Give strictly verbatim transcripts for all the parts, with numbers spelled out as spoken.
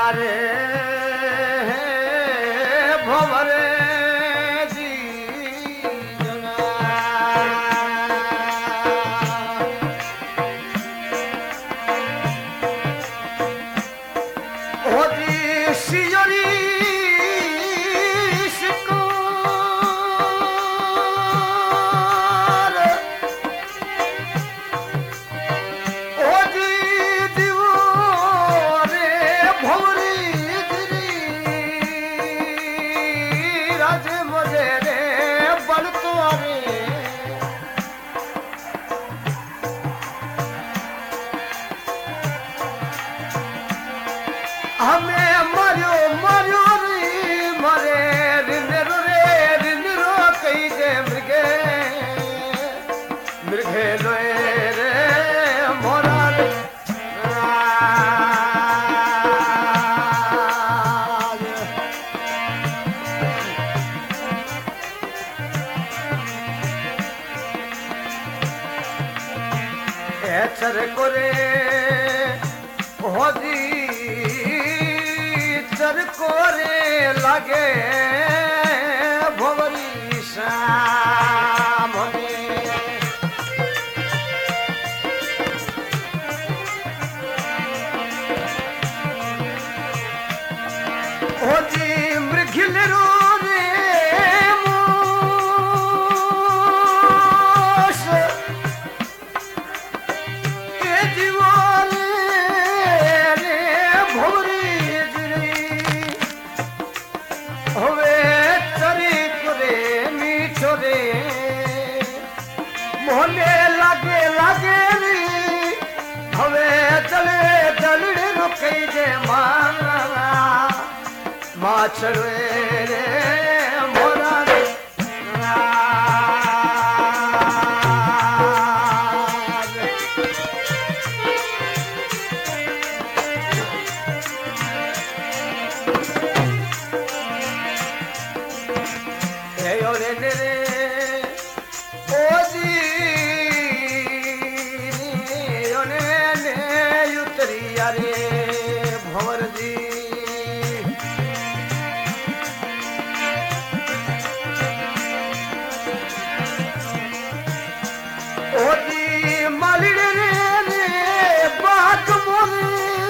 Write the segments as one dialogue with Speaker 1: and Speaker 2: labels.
Speaker 1: रे भंवरे जी होती सियोरी हमें मरियो मरियो री मरे रिंदरो रे रिंदरो कई जे मृगे मृगे लोए रे मोरा रे ऐचर करे होदी चर कोरे लगे भंवरी श्याम होती मृगिल रो रे मूस ए दीवाने रे भंवरी होवे चरी करे मीठो रे मोहने लागे लागे री हवे चले चलड़े रुकई जे मारा माछड़े रे मोरा रे रे भंवर जी ओदी मालिड़ रे रे बात मोरे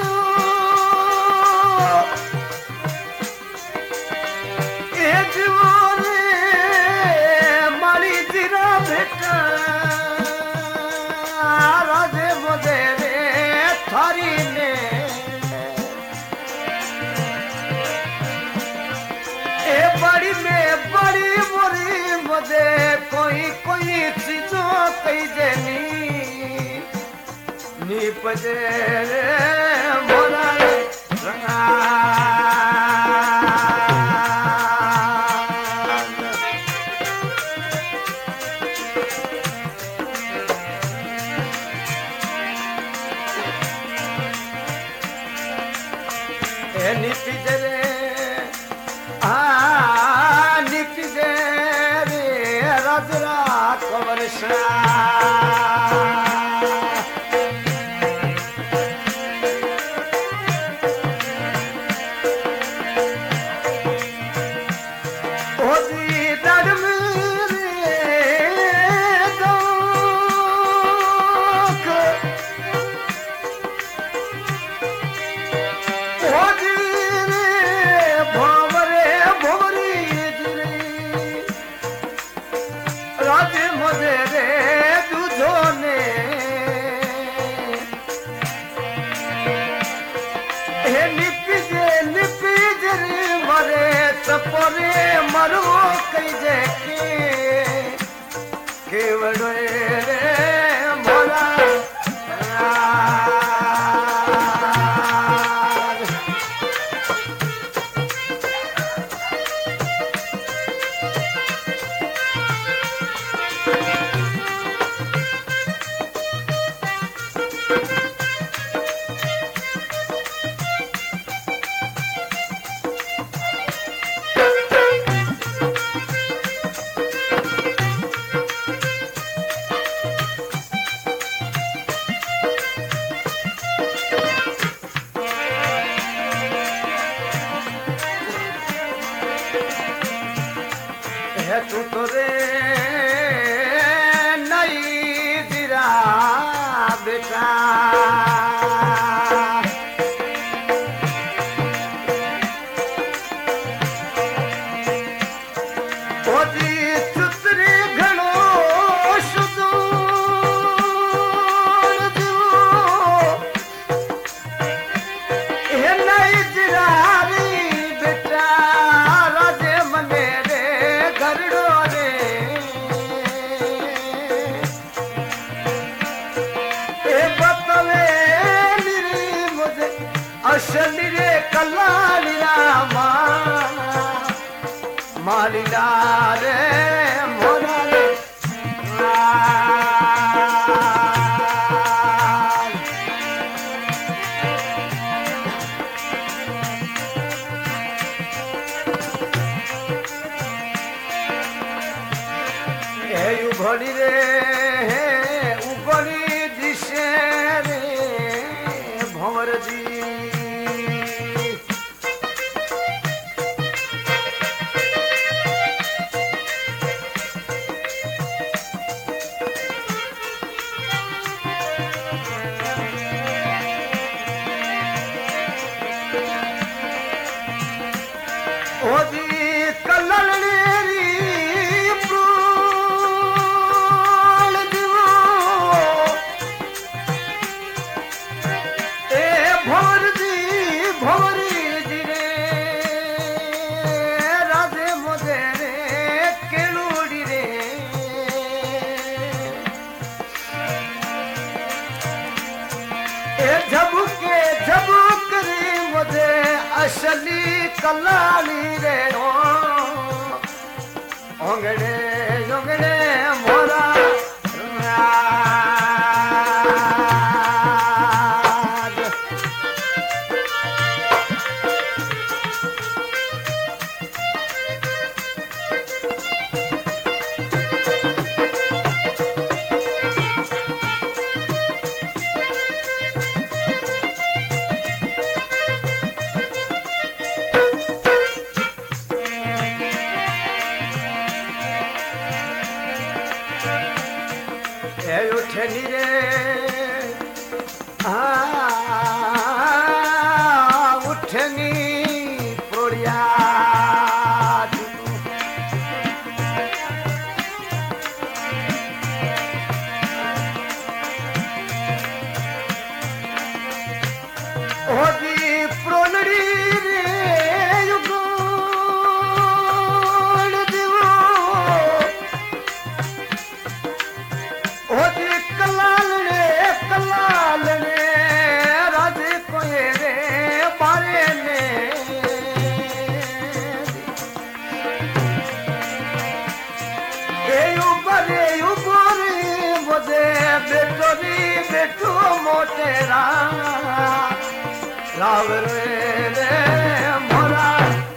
Speaker 1: ए जीवने माली जीरा बेटा राजे मोदे रे थारी ने ए बड़ी में बड़ी मोरी मुझे कोई कोई चीजों कई देनी नी पजे रे मोरा रंगा निपिजे रे आ निपिजे रे राजरा कवर होती दड़ राजे मोदे रे दूधो ने हे निपिजे निपिजे रे मरे चपोरे मरवो कई जे के केवड़ो रे मोरा तू तो रे नहीं जिरा बेटा अशली रे कलालिया मालिया रे मोरा रे ए उघड़ी रे उघड़ी दिशे रे भंवर जी झबुके झबुक रे मुझे असली कलाली रे ओंगड़े ओंगड़े मोरा उठनी रे उठनी प्रोड़िया होगी प्रोलड़ी रे कलाल रे कलाल रे राजे कोए रे बारे ने ए उबरे उबरे मुझे बेटो री बेटो मोटेरा राव रे रे मोरा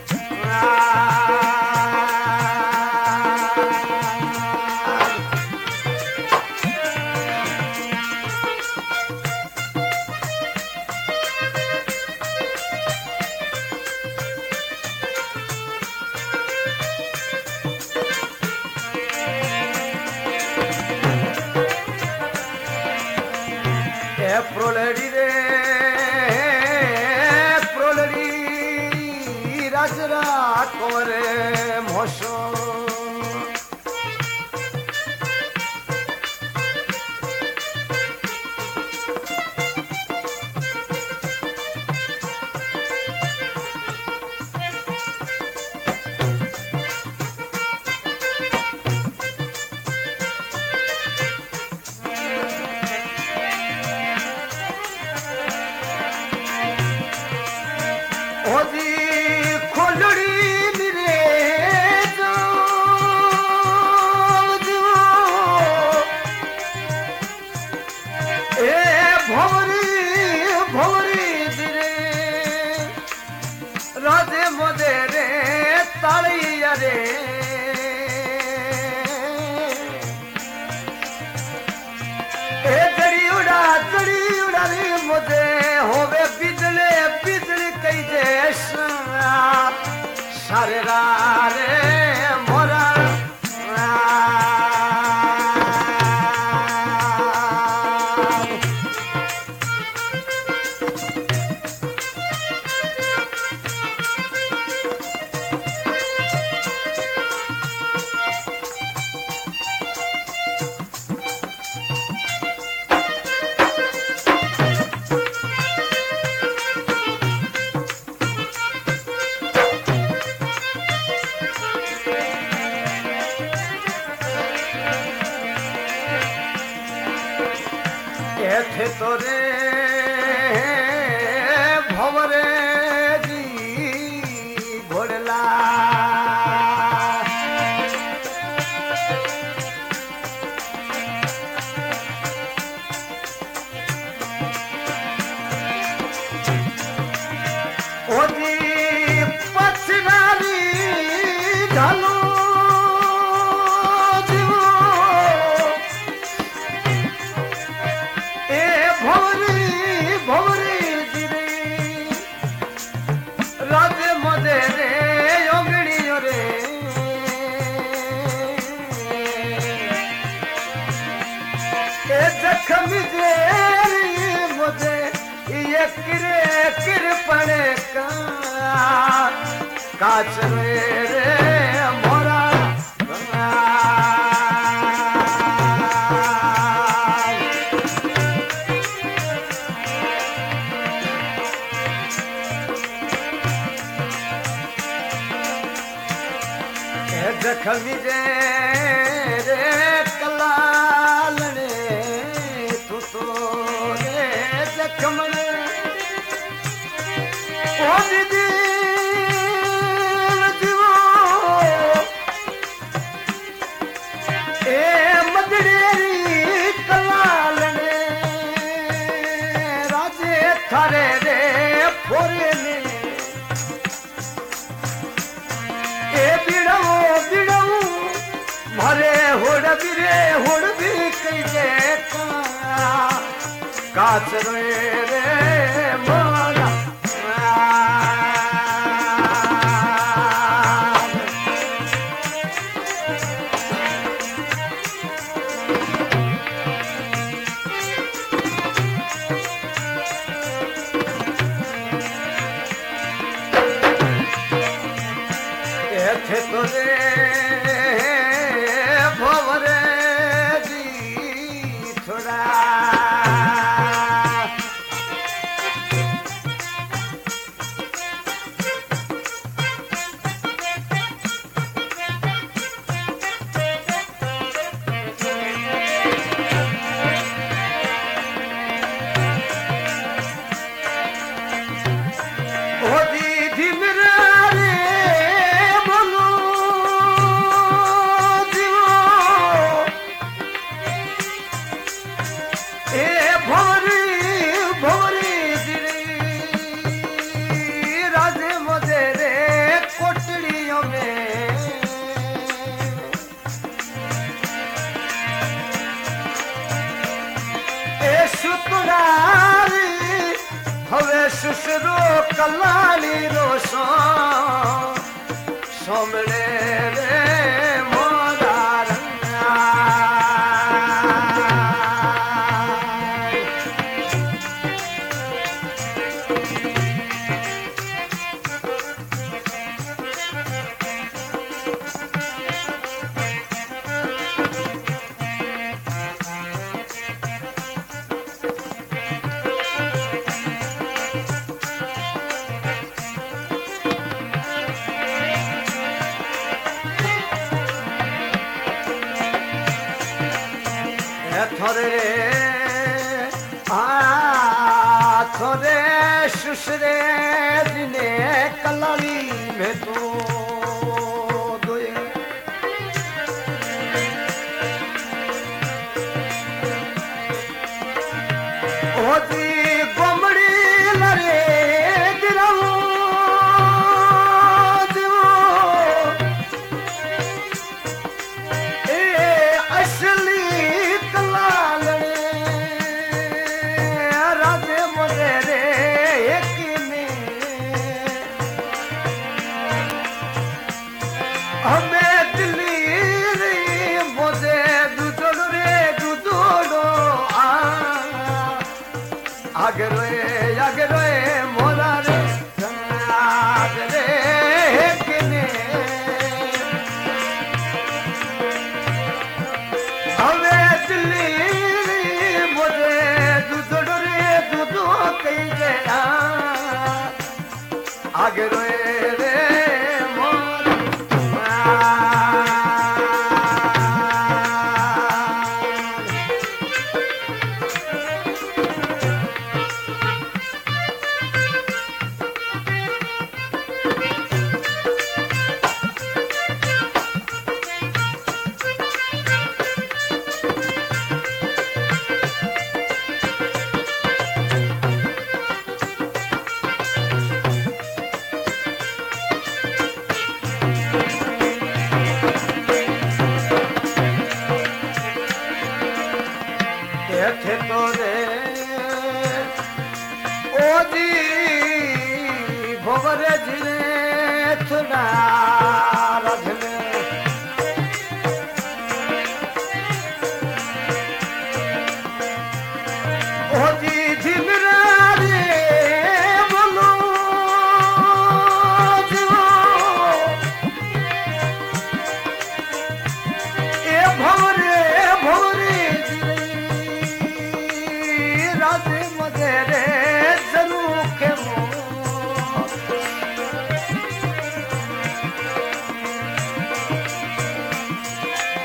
Speaker 1: प्रोलड़ी रे प्रोलड़ी राजरा कोरे मोशो खोलड़ी रे जो जो ए भवरी भवरी रे राजे मोदे रे तालिया रे ए जड़ी उड़ा जड़ी उड़ा रे मोदे होवे बिजले बिजली कई देश सारे रे मोरा थे तोरे भवरे जी घोड़ला ओजी पछनारी ढालो जीवो ए भवरी भवरी दिरे राजे मदे रे योगणी रे ए जखम जे मदे ये किरे किरपणे का काच रे मोरा जखमी जे रे कलालने तू तो रे जखमने ओ दीदी जीवो ए मदड़ेरी कलालने राजे थारे रे फोरे ने ए बिड़ाओ बिड़ाओ मारे होड़ बिरे होड़ भी कई जे काच रोए रे मोरा थे तोरे भवरे जी थोड़ा ओ दीदी मेरा रे बोलो जीवो ए भवरी भवरी दिरी राजे मदे रे कोटड़ियों में ए सुतरारी हवे सुसरो कलाली रोसो सोमड़े रे मोरा रंगा थोरे आ थोरे सुसरे दिने कलाली में तो दोए होती गोमड़ी लरे गिराओ जीवो ए असली हमें दिल्ली रे मोदे दूधोड़ो रे दूधोड़ो आ आगे रोए आगे रोए मोरा रे जन्नात रे किने हमें दिल्ली रे मोदे दूधोड़ो रे दूधो कई जे आ आगे रोए रे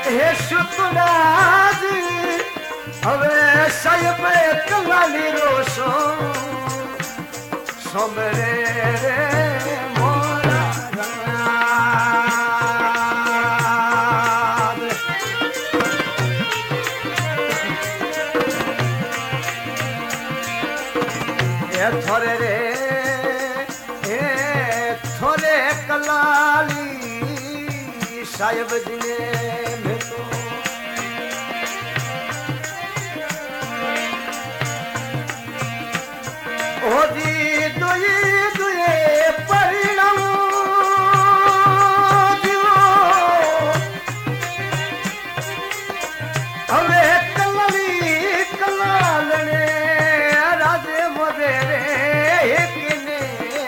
Speaker 1: હે સુતરાજ હવે સાહેબ કલાલી રોશો સોમરે રે મોરા રંગનાદ એ થોરે રે એ થોરે કલાલી સાહેબ જીને ભેટો ઓજી દુઈ દુએ પરિણામ હવે કલાલી કલાલને રાજે મોરે રે એકને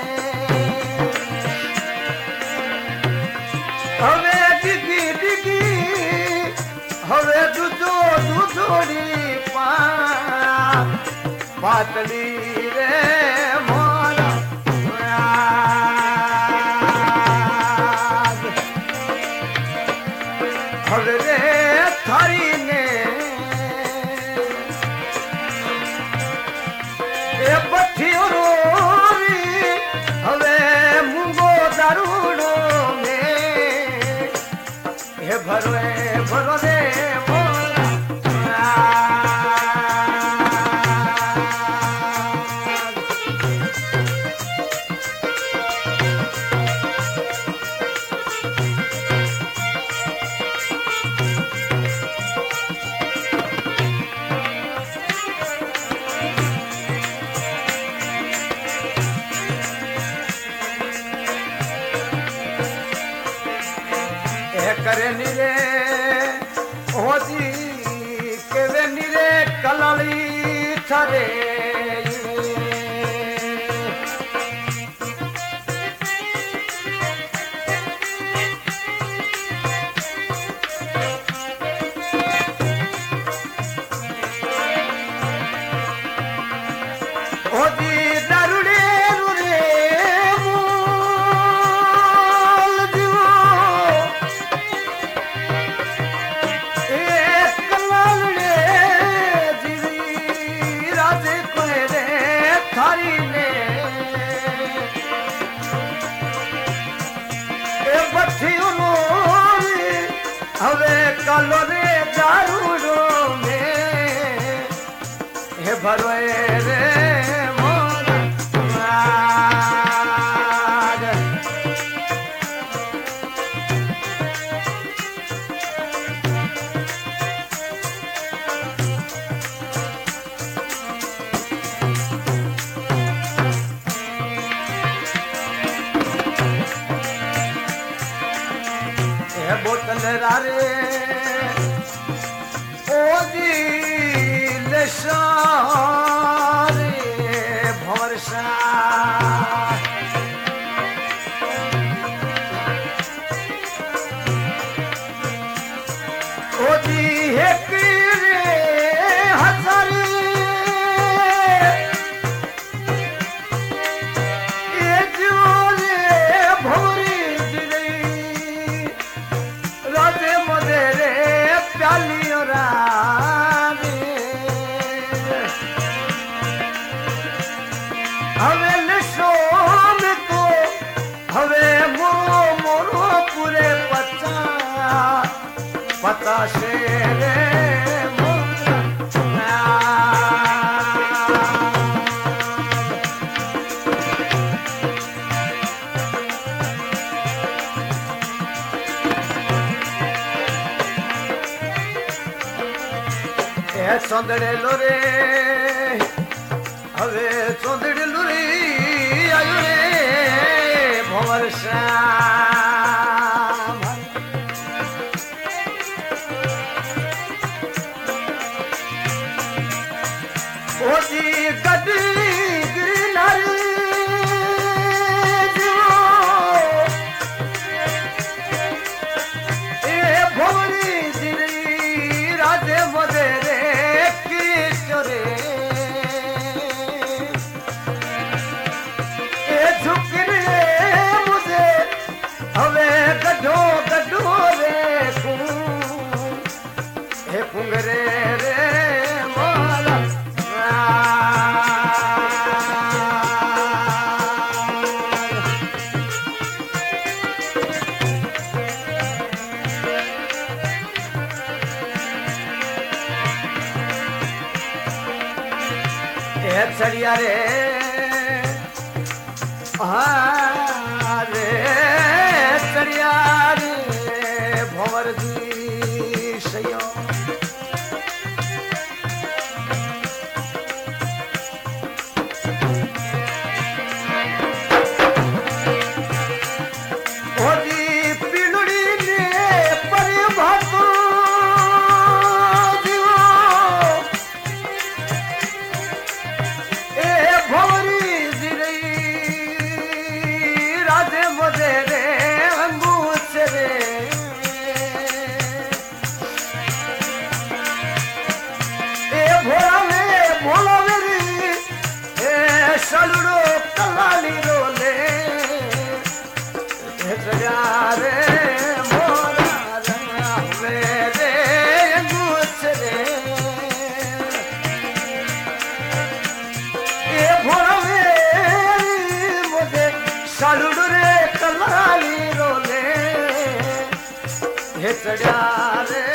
Speaker 1: હવે દીદી દીદી હવે દૂધો દૂધોડી પા પાતળી રે મોરા હવે રે થારીને એ બઠ્ઠીઓ રોરી હવે મૂંગો દારૂડો મે હે ભરો એ ભરો રે करे निरे होती केवे निरे कलाली थारे होती दारुड़े रुरे હવે કાલો રે દારૂડો મે હે ભરો રે મોરા बोतल रे ओजी लेशारे भरसा ओजी एक रे हजारी ए जोरे भोरी दिले राजे मोरे रे प्यालियो रावे हवे लिशो में तो हवे मोरो मोरो पूरे पचा पता से रे चंदड़े लोरे हवे चंदड़े लोरे आयो रे भंवर श्याम ओजी गड्डी गिरनारी ए भंवरी जिरी राजे मोरे रे मुझे हवे गड्ढो गड्ढो रे चढ़िया रे हाँ रे चढ़िया रे भंवर जी सयो चढ़िया रे